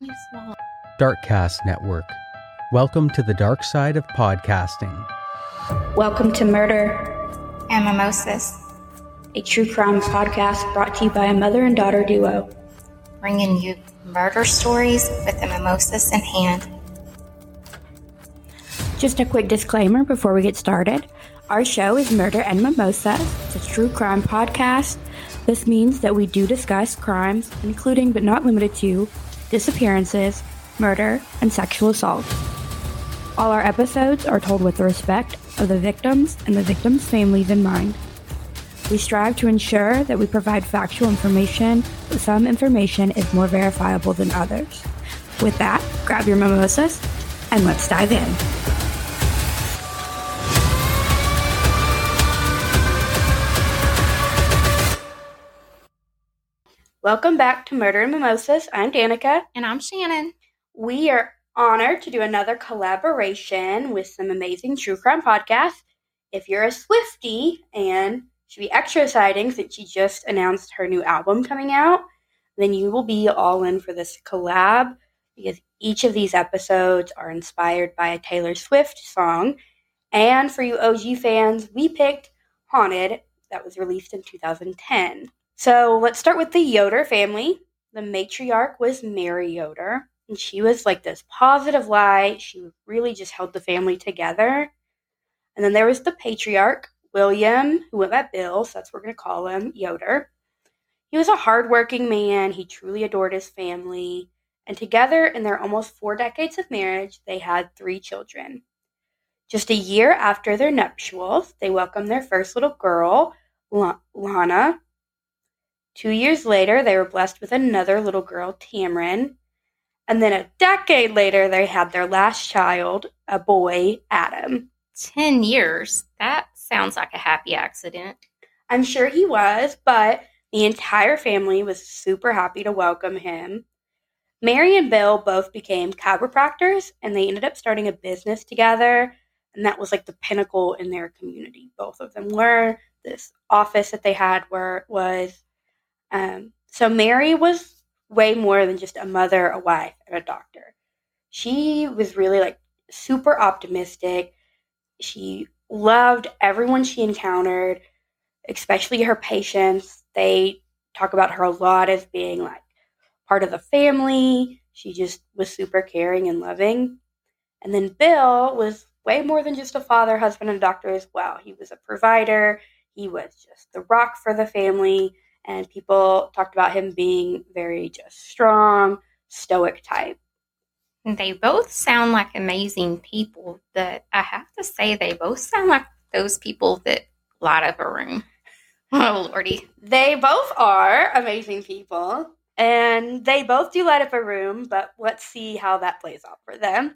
You small. Darkcast Network. Welcome to the dark side of podcasting. Welcome to Murder And Mimosas, a true crime podcast brought to you by a mother and daughter duo. bringing you murder stories with the mimosas in hand. Just a quick disclaimer before we get started. Our show is Murder and Mimosas. It's a true crime podcast. This means that we do discuss crimes, including but not limited to disappearances, murder, and sexual assault. All our episodes are told with the respect of the victims and the victims' families in mind. We strive to ensure that we provide factual information, but some information is more verifiable than others. With that, grab your mimosas and let's dive in. Welcome back to Murder and Mimosas. I'm Danica. And I'm Shannon. We are honored to do another collaboration with some amazing true crime podcasts. If you're a Swiftie, and should be extra exciting since she just announced her new album coming out, then you will be all in for this collab because each of these episodes are inspired by a Taylor Swift song. And for you OG fans, we picked Haunted, that was released in 2010. So let's start with the Yoder family. The matriarch was Mary Yoder, and she was like this positive light. She really just held the family together. And then there was the patriarch, William, who went by Bill, so that's what we're going to call him, Yoder. He was a hardworking man. He truly adored his family. And together, in their almost 4 decades of marriage, they had 3 children. Just a year after their nuptials, they welcomed their first little girl, Lana. 2 years later, they were blessed with another little girl, Tamron. And then a decade later, they had their last child, a boy, Adam. 10 years. That sounds like a happy accident. I'm sure he was, but the entire family was super happy to welcome him. Mary and Bill both became chiropractors, and they ended up starting a business together, and that was like the pinnacle in their community. Both of them were. This office that they had was. So Mary was way more than just a mother, a wife, and a doctor. She was really like super optimistic. She loved everyone she encountered, especially her patients. They talk about her a lot as being like part of the family. She just was super caring and loving. And then Bill was way more than just a father, husband, and doctor as well. He was a provider. He was just the rock for the family. And people talked about him being very just strong, stoic type. They both sound like amazing people, but I have to say they both sound like those people that light up a room. Oh, Lordy. They both are amazing people, and they both do light up a room, but let's see how that plays out for them.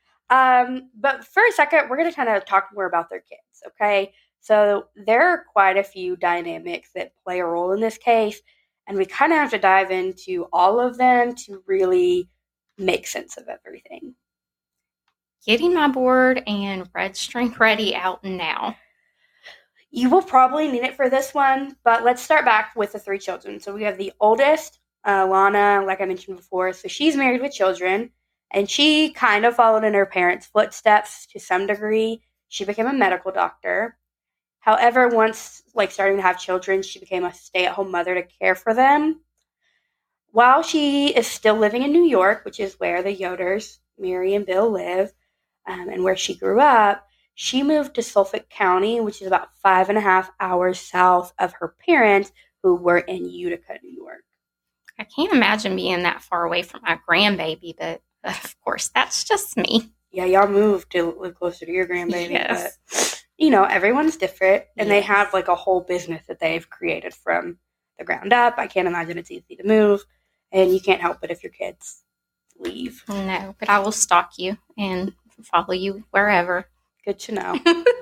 But for a second, we're going to kind of talk more about their kids, okay? So there are quite a few dynamics that play a role in this case, and we kind of have to dive into all of them to really make sense of everything. Getting my board and red string ready out now. You will probably need it for this one, but let's start back with the 3 children. So we have the oldest, Lana, like I mentioned before. So she's married with children, and she kind of followed in her parents' footsteps to some degree. She became a medical doctor. However, once starting to have children, she became a stay-at-home mother to care for them. While she is still living in New York, which is where the Yoders, Mary and Bill, live, and where she grew up, she moved to Suffolk County, which is about 5.5 hours south of her parents, who were in Utica, New York. I can't imagine being that far away from my grandbaby, but of course, that's just me. Yeah, y'all moved to live closer to your grandbaby, Yes. But everyone's different, and They have a whole business that they've created from the ground up. I can't imagine it's easy to move, and you can't help it if your kids leave. No, but I will stalk you and follow you wherever. Good to know.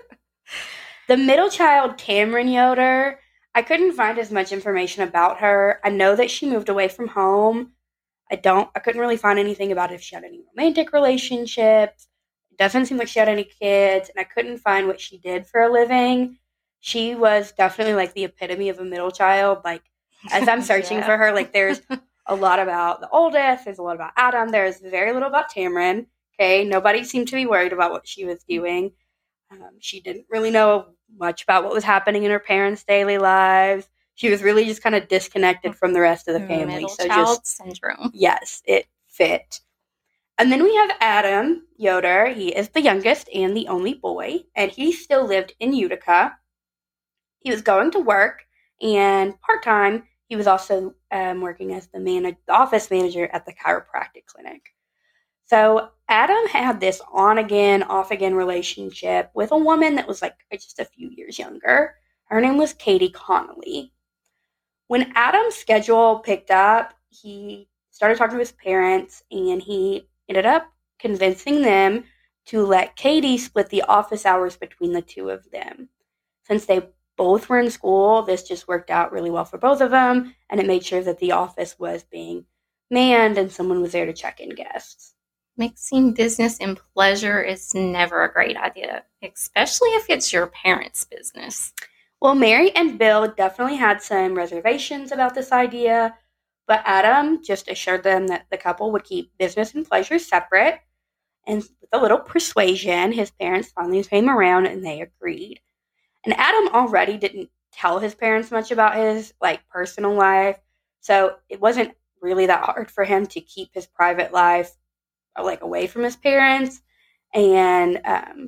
The middle child, Tamron Yoder, I couldn't find as much information about her. I know that she moved away from home. I couldn't really find anything about if she had any romantic relationships. It doesn't seem like she had any kids, and I couldn't find what she did for a living. She was definitely the epitome of a middle child. As I'm searching for her, there's a lot about the oldest. There's a lot about Adam. There's very little about Tamron. Okay, nobody seemed to be worried about what she was doing. She didn't really know much about what was happening in her parents' daily lives. She was really just kind of disconnected from the rest of the family. Middle so child just syndrome. Yes, it fit. And then we have Adam Yoder. He is the youngest and the only boy, and he still lived in Utica. He was going to work, and part-time, he was also working as the office manager at the chiropractic clinic. So Adam had this on-again, off-again relationship with a woman that was like just a few years younger. Her name was Katie Connolly. When Adam's schedule picked up, he started talking to his parents, and he ended up convincing them to let Katie split the office hours between the two of them. Since they both were in school, this just worked out really well for both of them, and it made sure that the office was being manned and someone was there to check in guests. Mixing business and pleasure is never a great idea, especially if it's your parents' business. Well, Mary and Bill definitely had some reservations about this idea, but Adam just assured them that the couple would keep business and pleasure separate. And with a little persuasion, his parents finally came around and they agreed. And Adam already didn't tell his parents much about his personal life, so it wasn't really that hard for him to keep his private life away from his parents. And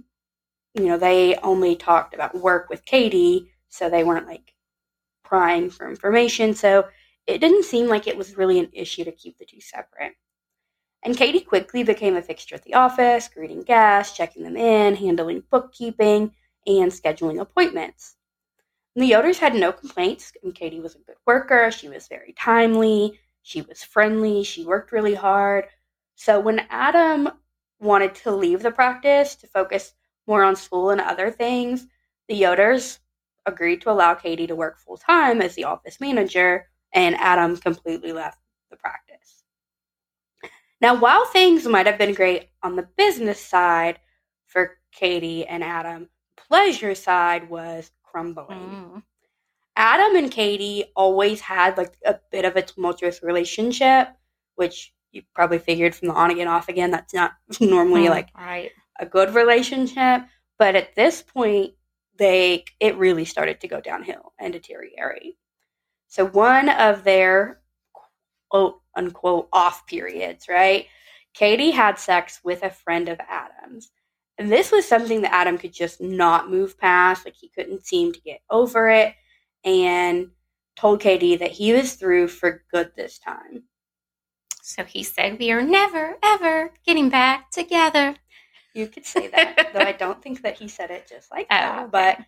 they only talked about work with Katie, so they weren't prying for information. So it didn't seem like it was really an issue to keep the two separate. And Katie quickly became a fixture at the office, greeting guests, checking them in, handling bookkeeping, and scheduling appointments. And the Yoders had no complaints, and Katie was a good worker. She was very timely. She was friendly. She worked really hard. So when Adam wanted to leave the practice to focus more on school and other things, the Yoders agreed to allow Katie to work full-time as the office manager, and Adam completely left the practice. Now, while things might have been great on the business side for Katie and Adam, pleasure side was crumbling. Adam and Katie always had a bit of a tumultuous relationship, which you probably figured from the on again, off again. That's not normally right. a good relationship. But at this point, it really started to go downhill and deteriorate. So one of their quote unquote off periods, right? Katie had sex with a friend of Adam's. And this was something that Adam could just not move past. He couldn't seem to get over it, and told Katie that he was through for good this time. So he said, "We are never, ever getting back together." You could say that, though I don't think that he said it just like that. Okay. But,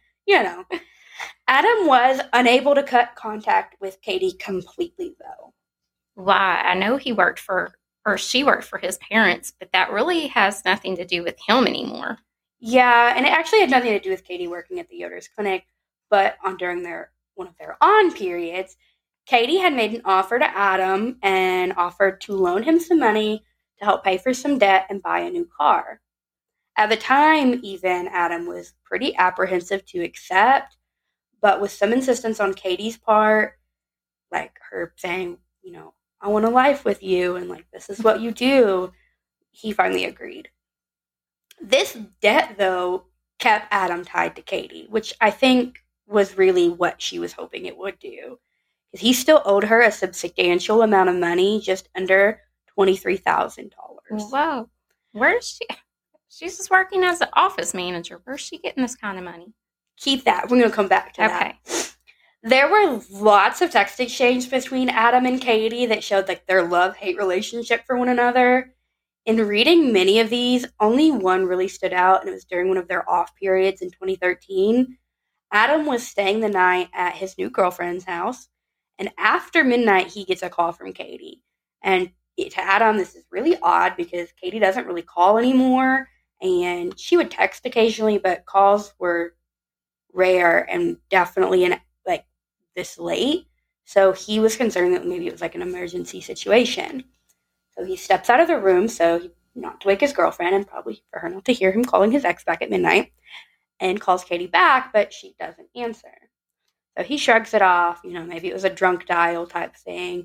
Adam was unable to cut contact with Katie completely, though. Why? I know she worked for his parents, but that really has nothing to do with him anymore. Yeah, and it actually had nothing to do with Katie working at the Yoder's clinic, but during one of their on periods, Katie had made an offer to Adam and offered to loan him some money to help pay for some debt and buy a new car. At the time, even, Adam was pretty apprehensive to accept, but with some insistence on Katie's part, her saying, I want a life with you, and this is what you do, he finally agreed. This debt, though, kept Adam tied to Katie, which I think was really what she was hoping it would do. Because he still owed her a substantial amount of money, just under $23,000. Whoa. Where is she? She's just working as an office manager. Where's she getting this kind of money? Keep that. We're going to come back to that. There were lots of text exchange between Adam and Katie that showed their love-hate relationship for one another. In reading many of these, only one really stood out, and it was during one of their off periods in 2013. Adam was staying the night at his new girlfriend's house, and after midnight, he gets a call from Katie. And to Adam, this is really odd because Katie doesn't really call anymore, and she would text occasionally, but calls were rare and definitely this late. So he was concerned that maybe it was an emergency situation. So he steps out of the room, not to wake his girlfriend, and probably for her not to hear him calling his ex back at midnight, and calls Katie back, but she doesn't answer. So he shrugs it off, maybe it was a drunk dial type thing,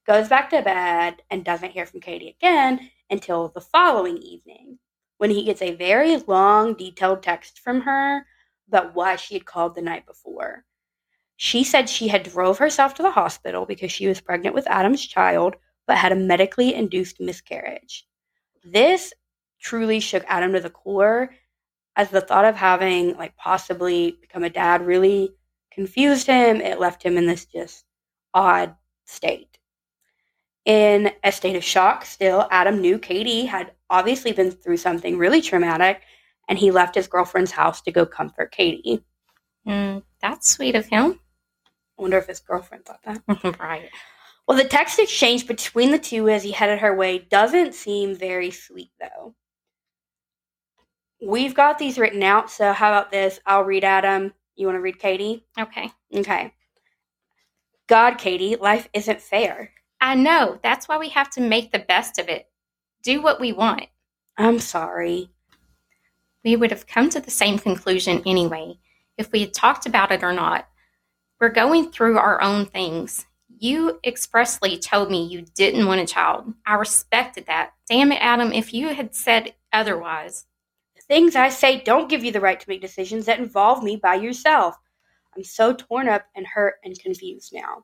goes back to bed, and doesn't hear from Katie again until the following evening, when he gets a very long, detailed text from her about why she had called the night before. She said she had drove herself to the hospital because she was pregnant with Adam's child, but had a medically induced miscarriage. This truly shook Adam to the core, as the thought of having possibly become a dad really confused him. It left him in this just odd state. In a state of shock still, Adam knew Katie had obviously been through something really traumatic, and he left his girlfriend's house to go comfort Katie. That's sweet of him. I wonder if his girlfriend thought that. Right. Well, the text exchange between the two as he headed her way doesn't seem very sweet, though. We've got these written out, so how about this? I'll read Adam. You want to read Katie? Okay. Okay. God, Katie, life isn't fair. I know. That's why we have to make the best of it. Do what we want. I'm sorry. We would have come to the same conclusion anyway, if we had talked about it or not. We're going through our own things. You expressly told me you didn't want a child. I respected that. Damn it, Adam, if you had said otherwise. The things I say don't give you the right to make decisions that involve me by yourself. I'm so torn up and hurt and confused now.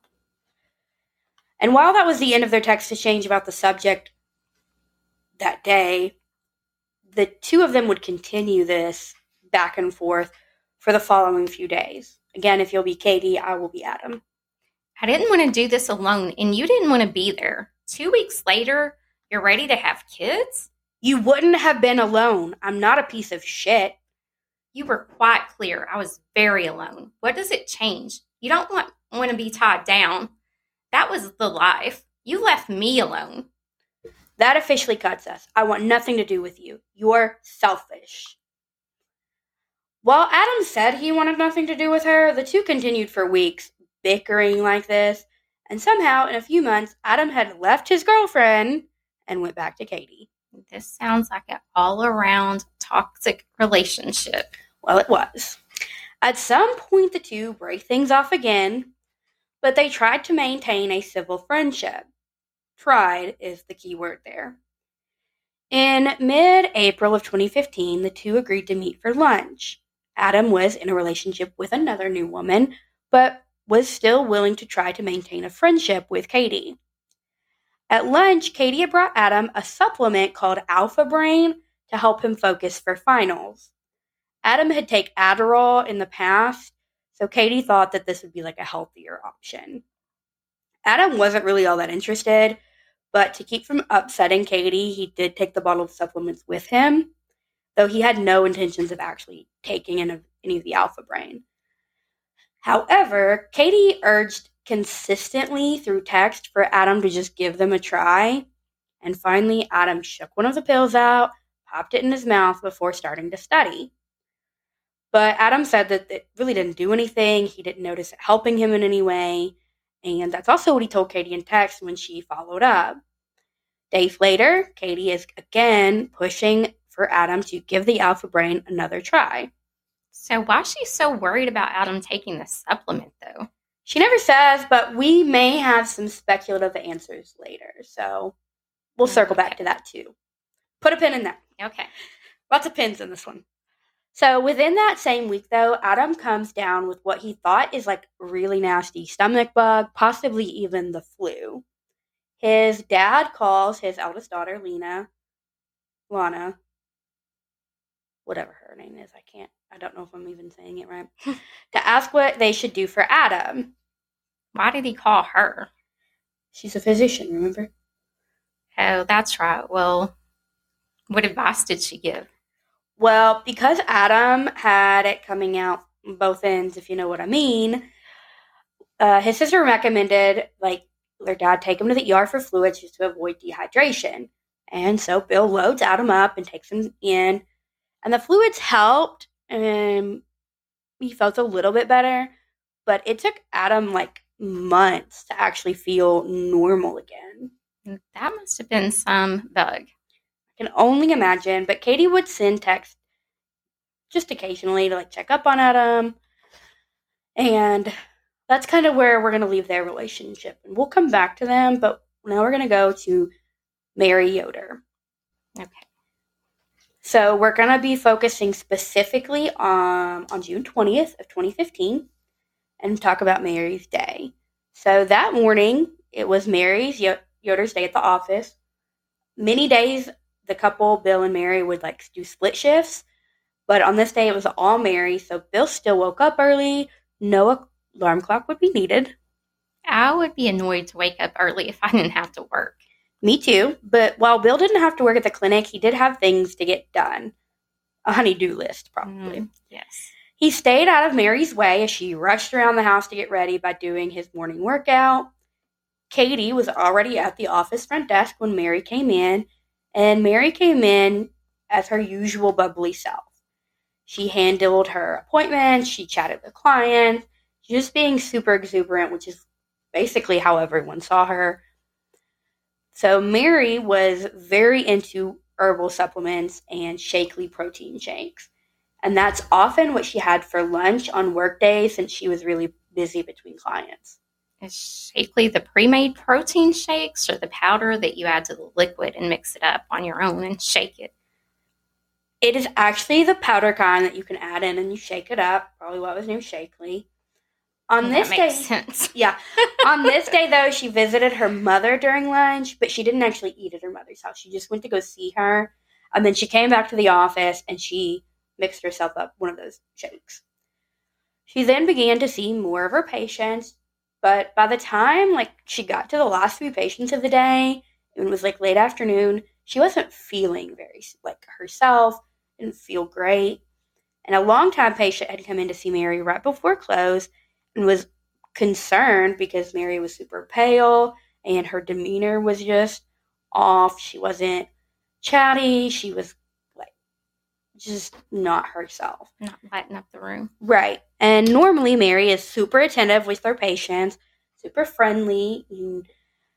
And while that was the end of their text exchange about the subject that day, the two of them would continue this back and forth for the following few days. Again, if you'll be Katie, I will be Adam. I didn't want to do this alone, and you didn't want to be there. 2 weeks later, you're ready to have kids? You wouldn't have been alone. I'm not a piece of shit. You were quite clear. I was very alone. What does it change? You don't want to be tied down. That was the life. You left me alone. That officially cuts us. I want nothing to do with you. You're selfish. While Adam said he wanted nothing to do with her, the two continued for weeks, bickering like this, and somehow, in a few months, Adam had left his girlfriend and went back to Katie. This sounds like an all-around toxic relationship. Well, it was. At some point, the two break things off again, but they tried to maintain a civil friendship. Tried is the key word there. In mid-April of 2015, the two agreed to meet for lunch. Adam was in a relationship with another new woman, but was still willing to try to maintain a friendship with Katie. At lunch, Katie had brought Adam a supplement called Alpha Brain to help him focus for finals. Adam had taken Adderall in the past, so Katie thought that this would be like a healthier option. Adam wasn't really all that interested, but to keep from upsetting Katie, he did take the bottle of supplements with him, though he had no intentions of actually taking any of the Alpha Brain. However, Katie urged consistently through text for Adam to just give them a try, and finally Adam shook one of the pills out, popped it in his mouth before starting to study. But Adam said that it really didn't do anything, he didn't notice it helping him in any way, and that's also what he told Katie in text when she followed up. Days later, Katie is again pushing for Adam to give the Alpha Brain another try. So why is she so worried about Adam taking the supplement, though? She never says, but we may have some speculative answers later, so we'll circle back to that too. Put a pin in that. Okay. Lots of pins in this one. So within that same week, though, Adam comes down with what he thought is like really nasty stomach bug, possibly even the flu. His dad calls his eldest daughter, Lana, whatever her name is, I don't know if I'm even saying it right, to ask what they should do for Adam. Why did he call her? She's a physician, remember? Oh, that's right. Well, what advice did she give? Well, because Adam had it coming out both ends, if you know what I mean, his sister recommended, their dad take him to the ER for fluids just to avoid dehydration. And so Bill loads Adam up and takes him in. And the fluids helped, and he felt a little bit better. But it took Adam, months to actually feel normal again. That must have been some bug. I can only imagine. But Katie would send texts just occasionally to, check up on Adam. And that's kind of where we're going to leave their relationship. And we'll come back to them, but Now we're going to go to Mary Yoder. Okay. So we're going to be focusing specifically on June 20th of 2015 and talk about Mary's day. So that morning, it was Mary's Yoder's day at the office. Many days, the couple, Bill and Mary, would do split shifts. But on this day, it was all Mary. So Bill still woke up early. No alarm clock would be needed. I would be annoyed to wake up early if I didn't have to work. Me too. But while Bill didn't have to work at the clinic, he did have things to get done. A honey-do list, probably. Yes. He stayed out of Mary's way as she rushed around the house to get ready by doing his morning workout. Katie was already at the office front desk when Mary came in, and Mary came in as her usual bubbly self. She handled her appointments, she chatted with clients, just being super exuberant, which is basically how everyone saw her. So Mary was very into herbal supplements and Shakely protein shakes. And that's often what she had for lunch on work days since she was really busy between clients. Is Shakely the pre-made protein shakes or the powder that you add to the liquid and mix it up on your own and shake it? It is actually the powder kind that you can add in and you shake it up. Probably why it was named Shakely. On this day, sense. Yeah. On this day, though, she visited her mother during lunch, but she didn't actually eat at her mother's house. She just went to go see her, and then she came back to the office and she mixed herself up one of those shakes. She then began to see more of her patients, but by the time she got to the last few patients of the day, it was late afternoon. She wasn't feeling very herself. Didn't feel great, and a longtime patient had come in to see Mary right before close and was concerned because Mary was super pale and her demeanor was just off. She wasn't chatty. She was just not herself. Not lighting up the room. Right. And normally Mary is super attentive with her patients, super friendly. And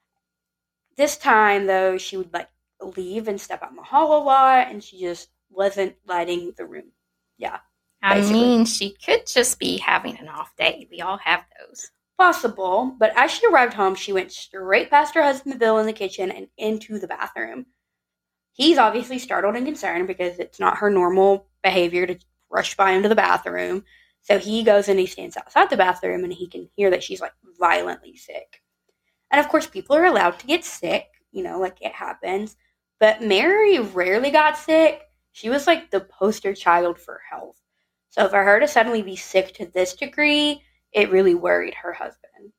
this time, though, she would leave and step out in the hall a lot, and she just wasn't lighting the room. Yeah. Basically. I mean, she could just be having an off day. We all have those. Possible, but as she arrived home, she went straight past her husband Bill in the kitchen and into the bathroom. He's obviously startled and concerned because it's not her normal behavior to rush by into the bathroom. So he goes and he stands outside the bathroom and he can hear that she's violently sick. And of course, people are allowed to get sick, it happens. But Mary rarely got sick. She was the poster child for health. So for her to suddenly be sick to this degree, it really worried her husband.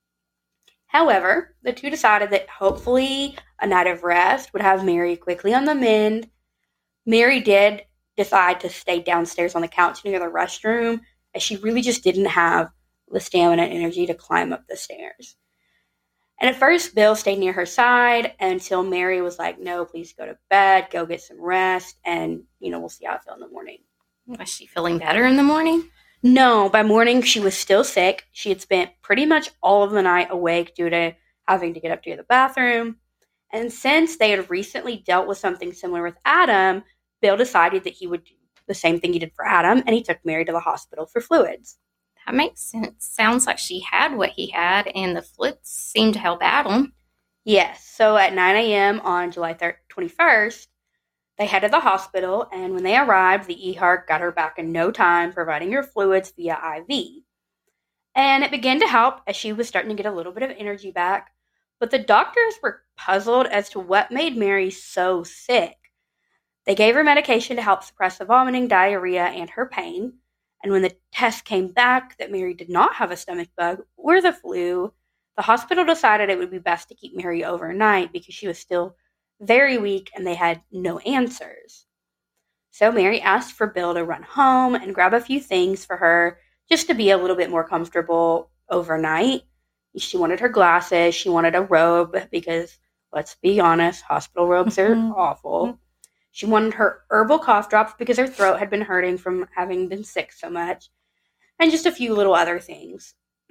However, the two decided that hopefully a night of rest would have Mary quickly on the mend. Mary did decide to stay downstairs on the couch near the restroom, as she really just didn't have the stamina and energy to climb up the stairs. And at first, Bill stayed near her side until Mary was like, no, please go to bed, go get some rest, and, we'll see how I feel in the morning. Was she feeling better in the morning? No, by morning she was still sick. She had spent pretty much all of the night awake due to having to get up to the bathroom. And since they had recently dealt with something similar with Adam, Bill decided that he would do the same thing he did for Adam, and he took Mary to the hospital for fluids. That makes sense. Sounds like she had what he had, and the fluids seemed to help Adam. Yes, so at 9 a.m. on July 21st, they headed to the hospital, and when they arrived, the EHARC got her back in no time, providing her fluids via IV. And it began to help as she was starting to get a little bit of energy back, but the doctors were puzzled as to what made Mary so sick. They gave her medication to help suppress the vomiting, diarrhea, and her pain, and when the test came back that Mary did not have a stomach bug or the flu, the hospital decided it would be best to keep Mary overnight because she was still very weak and they had no answers. So Mary asked for Bill to run home and grab a few things for her just to be a little bit more comfortable overnight. She wanted her glasses. She wanted a robe because, let's be honest, hospital robes are awful. She wanted her herbal cough drops because her throat had been hurting from having been sick so much. And just a few little other things.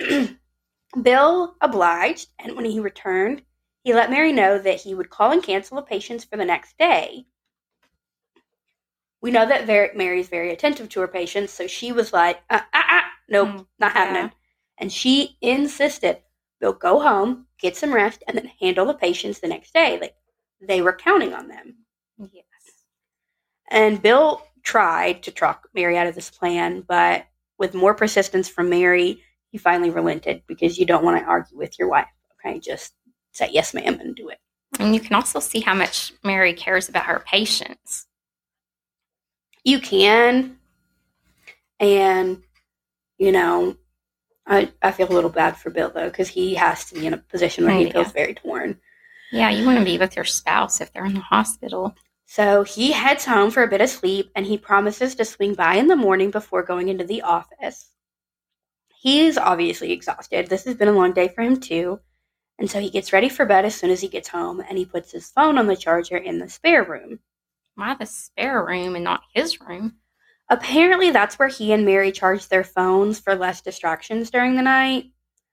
Bill obliged, and when he returned, he let Mary know that he would call and cancel the patients for the next day. We know that Mary's very attentive to her patients, so she was like, nope, not happening. And she insisted, Bill go home, get some rest, and then handle the patients the next day. Like, they were counting on them. Yes. And Bill tried to talk Mary out of this plan, but with more persistence from Mary, he finally relented because you don't want to argue with your wife. Okay, just say yes, ma'am, and do it. And you can also see how much Mary cares about her patients. You can, and, you know, I feel a little bad for Bill, though, because he has to be in a position where he feels very torn. Yeah, you want to be with your spouse if they're in the hospital. So he heads home for a bit of sleep, and he promises to swing by in the morning before going into the office. He's obviously exhausted. This has been a long day for him, too. And so he gets ready for bed as soon as he gets home, and he puts his phone on the charger in the spare room. Why the spare room and not his room? Apparently, that's where he and Mary charge their phones for less distractions during the night.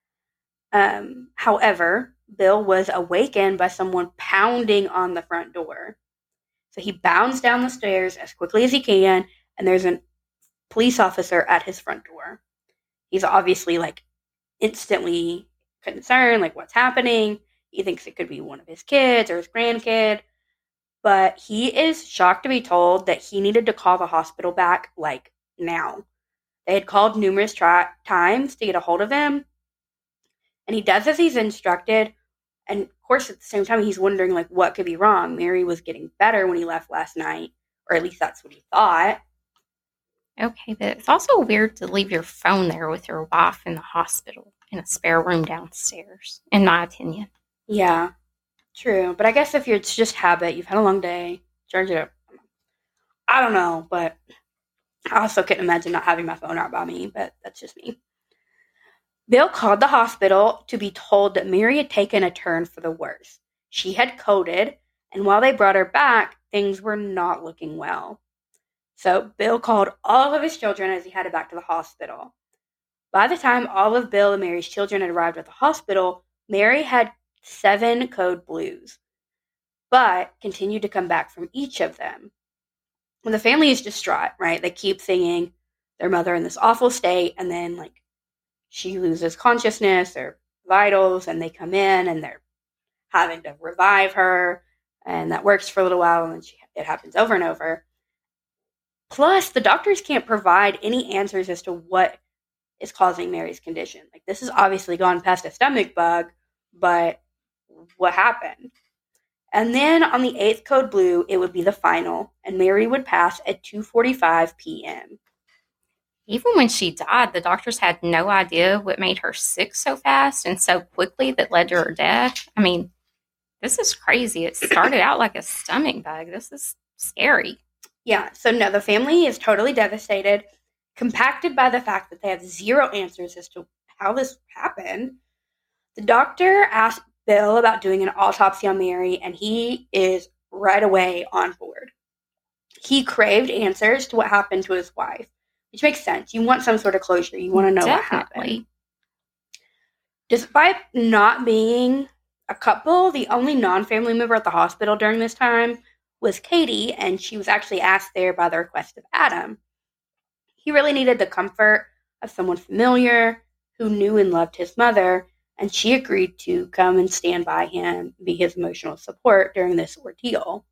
However, Bill was awakened by someone pounding on the front door. So he bounds down the stairs as quickly as he can, and there's a police officer at his front door. He's obviously, like, instantly concerned, like, what's happening? He thinks it could be one of his kids or his grandkid. But he is shocked to be told that he needed to call the hospital back, like, now. They had called numerous times to get a hold of him. And he does as he's instructed. And, of course, at the same time, he's wondering, like, what could be wrong? Mary was getting better when he left last night. Or at least that's what he thought. Okay, but it's also weird to leave your phone there with your wife in the hospital in a spare room downstairs, in my opinion. Yeah. True, but I guess if it's just habit, you've had a long day, charge it up. I don't know, but I also couldn't imagine not having my phone out by me, but that's just me. Bill called the hospital to be told that Mary had taken a turn for the worse. She had coded, and while they brought her back, things were not looking well. So Bill called all of his children as he headed back to the hospital. By the time all of Bill and Mary's children had arrived at the hospital, Mary had 7 code blues, but continued to come back from each of them. When the family is distraught, right? They keep seeing their mother in this awful state, and then, like, she loses consciousness or vitals, and they come in, and they're having to revive her, and that works for a little while, and then it happens over and over. Plus, the doctors can't provide any answers as to what is causing Mary's condition. Like, this has obviously gone past a stomach bug, but what happened? And then on the 8th code blue, it would be the final, and Mary would pass at 2:45 p.m. Even when she died, the doctors had no idea what made her sick so fast and so quickly that led to her death. I mean, this is crazy. It started out like a stomach bug. This is scary. Yeah, so no, the family is totally devastated, compacted by the fact that they have zero answers as to how this happened. The doctor asked Bill about doing an autopsy on Mary, and he is right away on board. He craved answers to what happened to his wife, which makes sense. You want some sort of closure. You want to know what happened. Despite not being a couple, the only non-family member at the hospital during this time was Katie, and she was actually asked there by the request of Adam. He really needed the comfort of someone familiar who knew and loved his mother, and she agreed to come and stand by him, be his emotional support during this ordeal.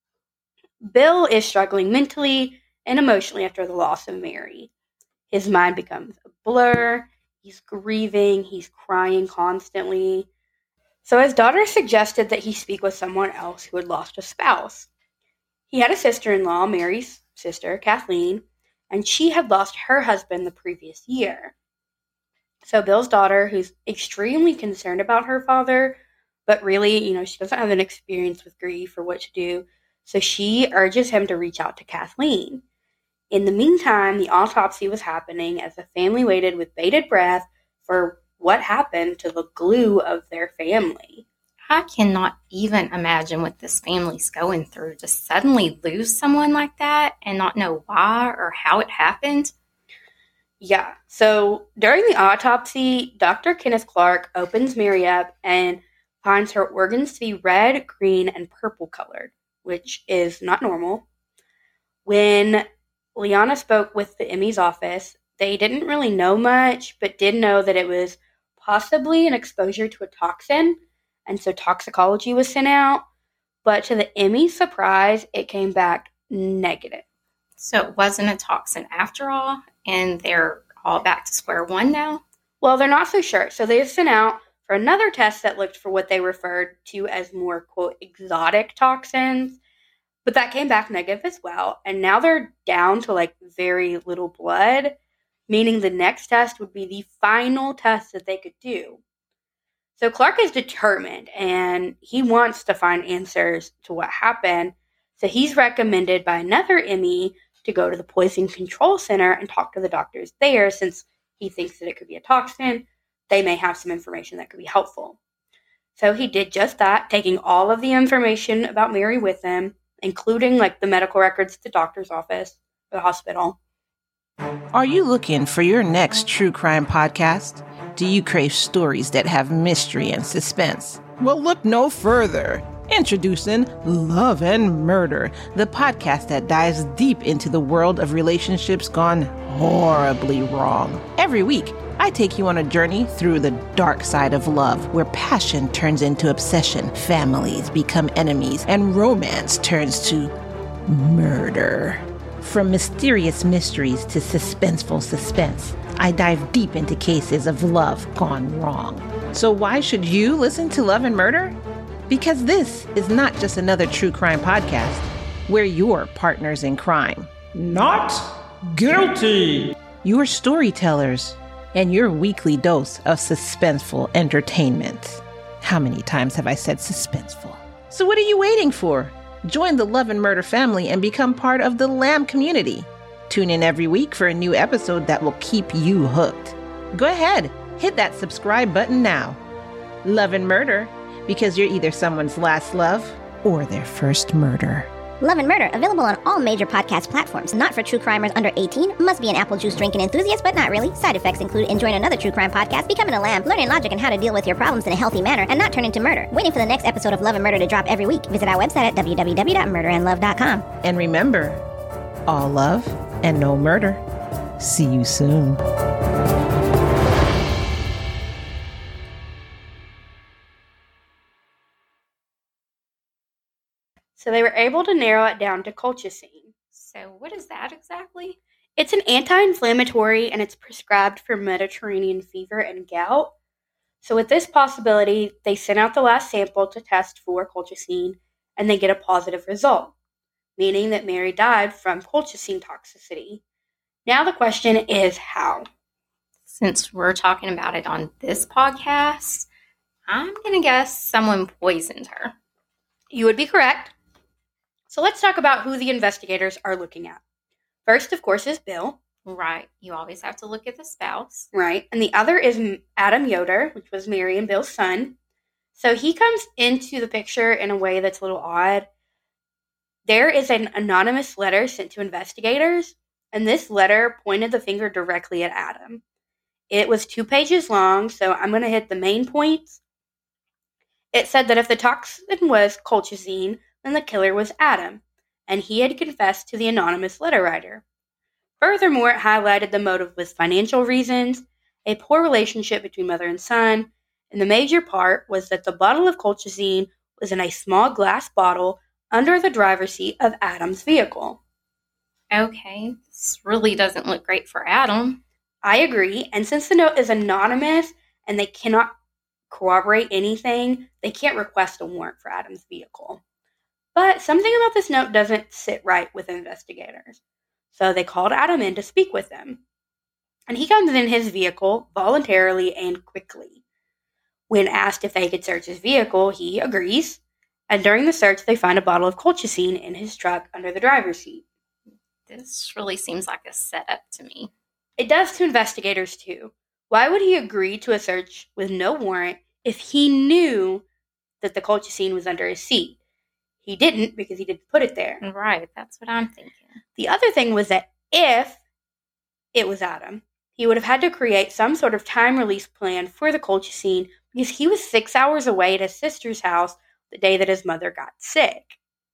Bill is struggling mentally and emotionally after the loss of Mary. His mind becomes a blur. He's grieving. He's crying constantly. So his daughter suggested that he speak with someone else who had lost a spouse. He had a sister-in-law, Mary's sister, Kathleen, and she had lost her husband the previous year. So Bill's daughter, who's extremely concerned about her father, but really, she doesn't have an experience with grief or what to do, so she urges him to reach out to Kathleen. In the meantime, the autopsy was happening as the family waited with bated breath for what happened to the glue of their family. I cannot even imagine what this family's going through. To suddenly lose someone like that and not know why or how it happened. Yeah, so during the autopsy, Dr. Kenneth Clark opens Mary up and finds her organs to be red, green, and purple colored, which is not normal. When Liana spoke with the ME's office, they didn't really know much, but did know that it was possibly an exposure to a toxin, and so toxicology was sent out. But to the Emmy's surprise, it came back negative. So it wasn't a toxin after all, and they're all back to square one now? Well, they're not so sure. So they've sent out for another test that looked for what they referred to as more, quote, exotic toxins. But that came back negative as well. And now they're down to like very little blood, meaning the next test would be the final test that they could do. So Clark is determined and he wants to find answers to what happened. So he's recommended by another Emmy to go to the Poison Control Center and talk to the doctors there, since he thinks that it could be a toxin. They may have some information that could be helpful. So he did just that, taking all of the information about Mary with him, including like the medical records at the doctor's office, the hospital. Are you looking for your next true crime podcast? Do you crave stories that have mystery and suspense? Well, look no further. Introducing Love and Murder, the podcast that dives deep into the world of relationships gone horribly wrong. Every week, I take you on a journey through the dark side of love, where passion turns into obsession, families become enemies, and romance turns to murder. From mysterious mysteries to suspenseful suspense, I dive deep into cases of love gone wrong. So why should you listen to Love and Murder? Because this is not just another true crime podcast. We're your partners in crime. Not guilty. Your storytellers and your weekly dose of suspenseful entertainment. How many times have I said suspenseful? So what are you waiting for? Join the Love and Murder family and become part of the Lamb community. Tune in every week for a new episode that will keep you hooked. Go ahead, hit that subscribe button now. Love and Murder, because you're either someone's last love or their first murder. Love and Murder, available on all major podcast platforms. Not for true crimers under 18. Must be an apple juice drinking enthusiast, but not really. Side effects include enjoying another true crime podcast, becoming a lamb, learning logic and how to deal with your problems in a healthy manner, and not turning to murder. Waiting for the next episode of Love and Murder to drop every week. Visit our website at www.murderandlove.com. And remember, all love and no murder. See you soon. So they were able to narrow it down to colchicine. So what is that exactly? It's an anti-inflammatory, and it's prescribed for Mediterranean fever and gout. So with this possibility, they sent out the last sample to test for colchicine, and they get a positive result, meaning that Mary died from colchicine toxicity. Now the question is how? Since we're talking about it on this podcast, I'm going to guess someone poisoned her. You would be correct. So let's talk about who the investigators are looking at. First, of course, is Bill. Right. You always have to look at the spouse. Right. And the other is Adam Yoder, which was Mary and Bill's son. So he comes into the picture in a way that's a little odd. There is an anonymous letter sent to investigators, and this letter pointed the finger directly at Adam. It was 2 pages long, so I'm going to hit the main points. It said that if the toxin was colchicine, then the killer was Adam, and he had confessed to the anonymous letter writer. Furthermore, it highlighted the motive was financial reasons, a poor relationship between mother and son, and the major part was that the bottle of colchicine was in a small glass bottle under the driver's seat of Adam's vehicle. Okay, this really doesn't look great for Adam. I agree, and since the note is anonymous and they cannot corroborate anything, they can't request a warrant for Adam's vehicle. But something about this note doesn't sit right with investigators. So they called Adam in to speak with them. And he comes in his vehicle voluntarily and quickly. When asked if they could search his vehicle, he agrees. And during the search, they find a bottle of colchicine in his truck under the driver's seat. This really seems like a setup to me. It does to investigators, too. Why would he agree to a search with no warrant if he knew that the colchicine was under his seat? He didn't, because he didn't put it there. Right, that's what I'm thinking. The other thing was that if it was Adam, he would have had to create some sort of time release plan for the colchicine, because he was 6 hours away at his sister's house the day that his mother got sick.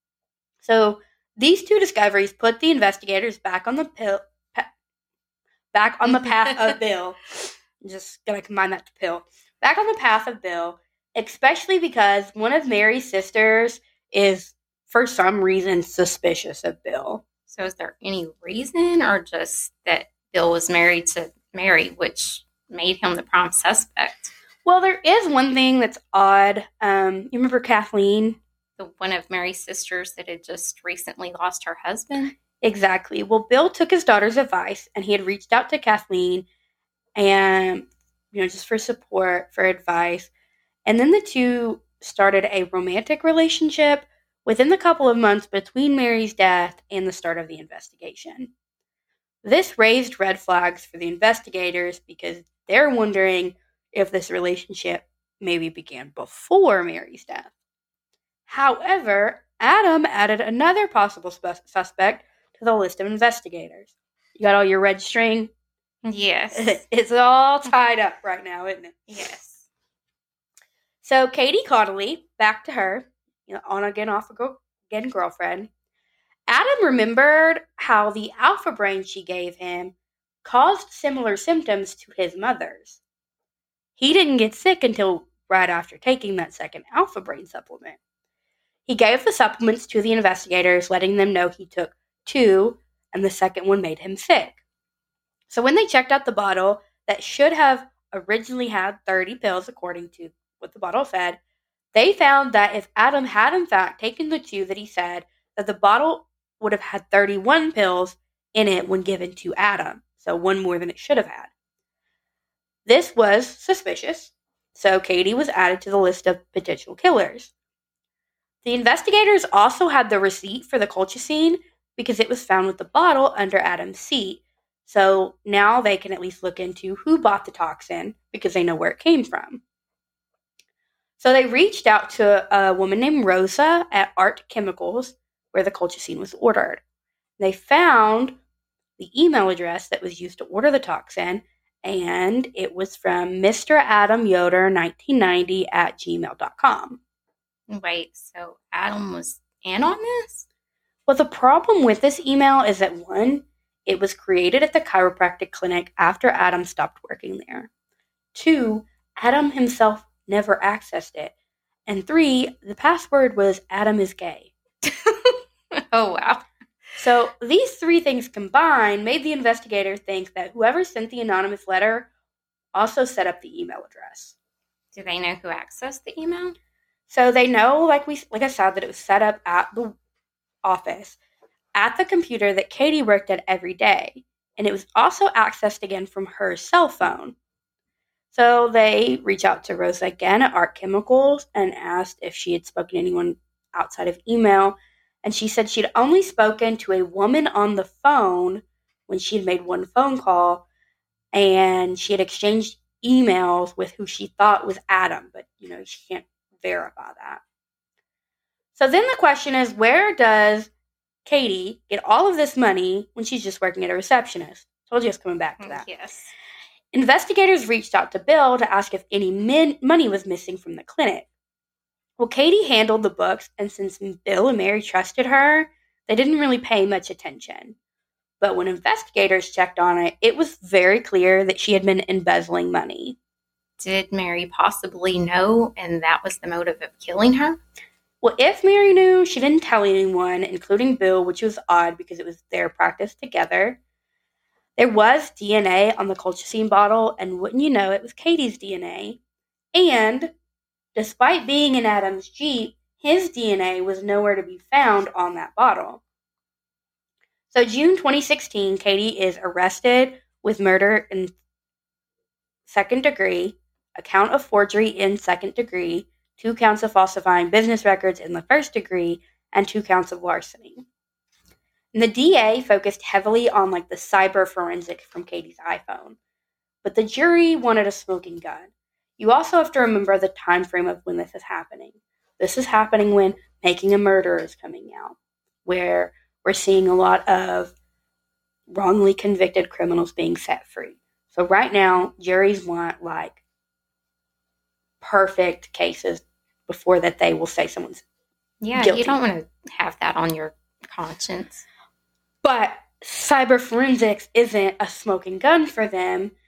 So these two discoveries put the investigators back on the path of Bill. Just going to combine that to Bill. Back on the path of Bill, especially because one of Mary's sisters is, for some reason, suspicious of Bill. So is there any reason, or just that Bill was married to Mary, which made him the prime suspect? Well, there is one thing that's odd. You remember Kathleen? One of Mary's sisters that had just recently lost her husband? Exactly. Well, Bill took his daughter's advice, and he had reached out to Kathleen and, just for support, for advice. And then the two started a romantic relationship within the couple of months between Mary's death and the start of the investigation. This raised red flags for the investigators because they're wondering if this relationship maybe began before Mary's death. However, Adam added another possible suspect to the list of investigators. You got all your red string? Yes. It's all tied up right now, isn't it? Yes. So Katie Connolly, back to her, on again, off again girlfriend. Adam remembered how the alpha brain she gave him caused similar symptoms to his mother's. He didn't get sick until right after taking that second alpha brain supplement. He gave the supplements to the investigators, letting them know he took 2, and the second one made him sick. So when they checked out the bottle that should have originally had 30 pills, according to what the bottle said, they found that if Adam had in fact taken the 2 that he said, that the bottle would have had 31 pills in it when given to Adam, so 1 more than it should have had. This was suspicious, so Katie was added to the list of potential killers. The investigators also had the receipt for the colchicine because it was found with the bottle under Adam's seat, so now they can at least look into who bought the toxin because they know where it came from. So they reached out to a woman named Rosa at Art Chemicals, where the colchicine was ordered. They found the email address that was used to order the toxin, and it was from Mr. Adam Yoder 1990 at gmail.com. Wait, so Adam was in on this? Well, the problem with this email is that 1, it was created at the chiropractic clinic after Adam stopped working there. 2, Adam himself never accessed it. And 3, the password was Adam is gay. Oh, wow. So these 3 things combined made the investigator think that whoever sent the anonymous letter also set up the email address. Do they know who accessed the email? So they know, like I said, that it was set up at the office, at the computer that Katie worked at every day. And it was also accessed again from her cell phone. So they reached out to Rosa again at Art Chemicals and asked if she had spoken to anyone outside of email. And she said she'd only spoken to a woman on the phone when she had made 1 phone call, and she had exchanged emails with who she thought was Adam, but, she can't verify that. So then the question is, where does Katie get all of this money when she's just working at a receptionist? Told you I was coming back to that. Yes. Investigators reached out to Bill to ask if any money was missing from the clinic. Well, Katie handled the books, and since Bill and Mary trusted her, they didn't really pay much attention. But when investigators checked on it, it was very clear that she had been embezzling money. Did Mary possibly know, and that was the motive of killing her? Well, if Mary knew, she didn't tell anyone, including Bill, which was odd because it was their practice together. There was DNA on the colchicine bottle, and wouldn't you know, it was Katie's DNA. And despite being in Adam's Jeep, his DNA was nowhere to be found on that bottle. So June 2016, Katie is arrested with murder in 2nd degree, a count of forgery in 2nd degree, 2 counts of falsifying business records in the 1st degree, and 2 counts of larceny. And the DA focused heavily on the cyber forensic from Katie's iPhone, but the jury wanted a smoking gun. You also have to remember the time frame of when this is happening. This is happening when Making a Murderer is coming out, where we're seeing a lot of wrongly convicted criminals being set free. So right now, juries want perfect cases before that they will say someone's guilty. You don't want to have that on your conscience. But cyber forensics isn't a smoking gun for them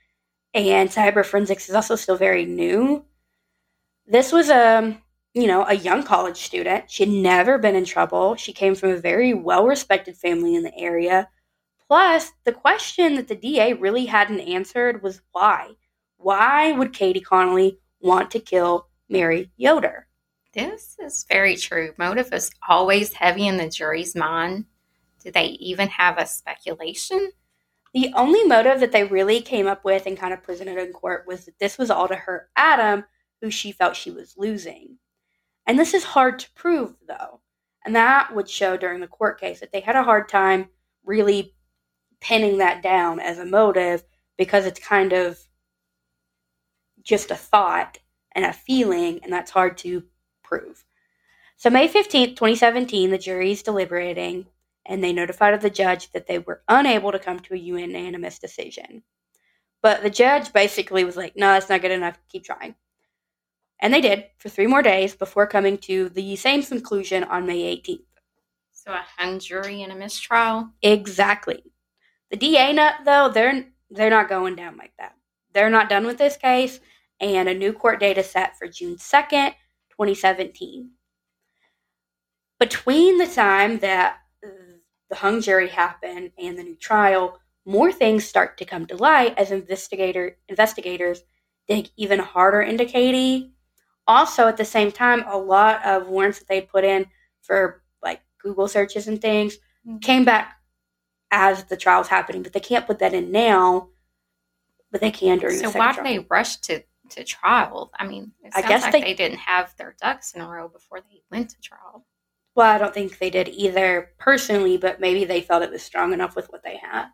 and cyber forensics is also still very new. This was a young college student. She had never been in trouble. She came from a very well-respected family in the area. Plus, the question that the DA really hadn't answered was why. Why would Katie Connolly want to kill Mary Yoder? This is very true. Motive is always heavy in the jury's mind. Do they even have a speculation? The only motive that they really came up with and kind of presented in court was that this was all to hurt Adam, who she felt she was losing. And this is hard to prove, though. And that would show during the court case that they had a hard time really pinning that down as a motive because it's kind of just a thought and a feeling, and that's hard to prove. So May 15th, 2017, the jury's deliberating, and they notified the judge that they were unable to come to a unanimous decision. But the judge basically was like, no, that's not good enough, keep trying. And they did for 3 more days before coming to the same conclusion on May 18th. So a hung jury in a mistrial? Exactly. The DA, though, they're not going down like that. They're not done with this case, and a new court date is set for June 2nd, 2017. Between the time that the hung jury happened and the new trial, more things start to come to light as investigators dig even harder into Katie. Also, at the same time, a lot of warrants that they'd put in for like Google searches and things came back as the trial's happening, but they can't put that in now, but they can during the second trial. So why did they rush to trial? I mean, it sounds like they didn't have their ducks in a row before they went to trial. Well, I don't think they did either personally, but maybe they felt it was strong enough with what they had.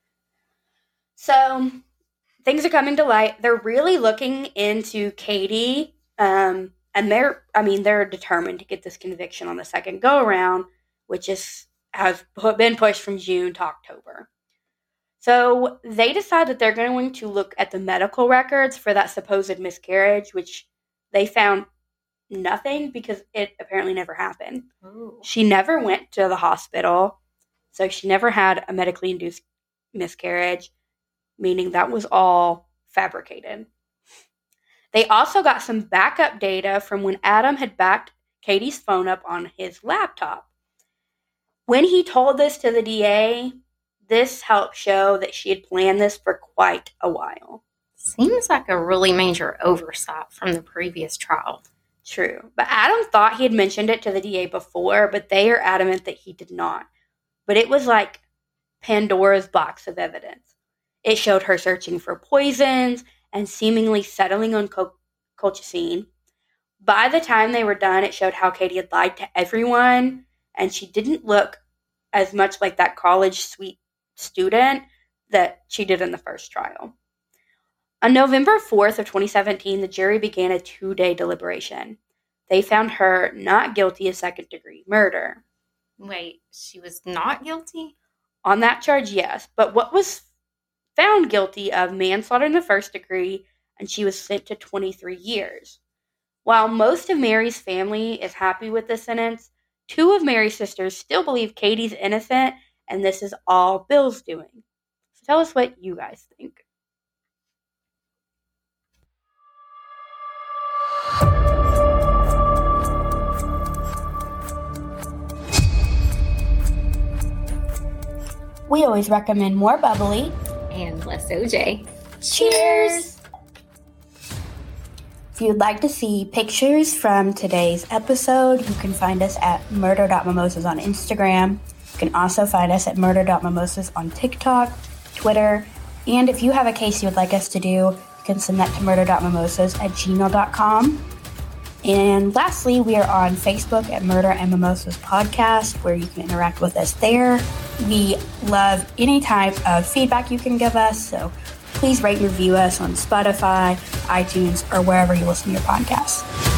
So things are coming to light. They're really looking into Katie, and they're determined to get this conviction on the second go around, which has been pushed from June to October. So they decide that they're going to look at the medical records for that supposed miscarriage, which they found nothing because it apparently never happened. Ooh. She never went to the hospital, so she never had a medically induced miscarriage, meaning that was all fabricated. They also got some backup data from when Adam had backed Katie's phone up on his laptop. When he told this to the DA, this helped show that she had planned this for quite a while. Seems like a really major oversight from the previous trial. True. But Adam thought he had mentioned it to the DA before, but they are adamant that he did not. But it was like Pandora's box of evidence. It showed her searching for poisons and seemingly settling on colchicine. By the time they were done, it showed how Katie had lied to everyone, and she didn't look as much like that college sweet student that she did in the first trial. On November 4th of 2017, the jury began a 2-day deliberation. They found her not guilty of second-degree murder. Wait, she was not guilty? On that charge, yes. But what was found guilty of manslaughter in the first degree, and she was sent to 23 years. While most of Mary's family is happy with this sentence, 2 of Mary's sisters still believe Katie's innocent, and this is all Bill's doing. So tell us what you guys think. We always recommend more bubbly and less OJ. Cheers! If you'd like to see pictures from today's episode, you can find us at murder.mimosas on Instagram. You can also find us at murder.mimosas on TikTok, Twitter, and if you have a case you would like us to do, you can send that to murder.mimosas@gmail.com. And lastly, we are on Facebook at Murder and Mimosas Podcast, where you can interact with us there. We love any type of feedback you can give us, so please rate and review us on Spotify, iTunes, or wherever you listen to your podcasts.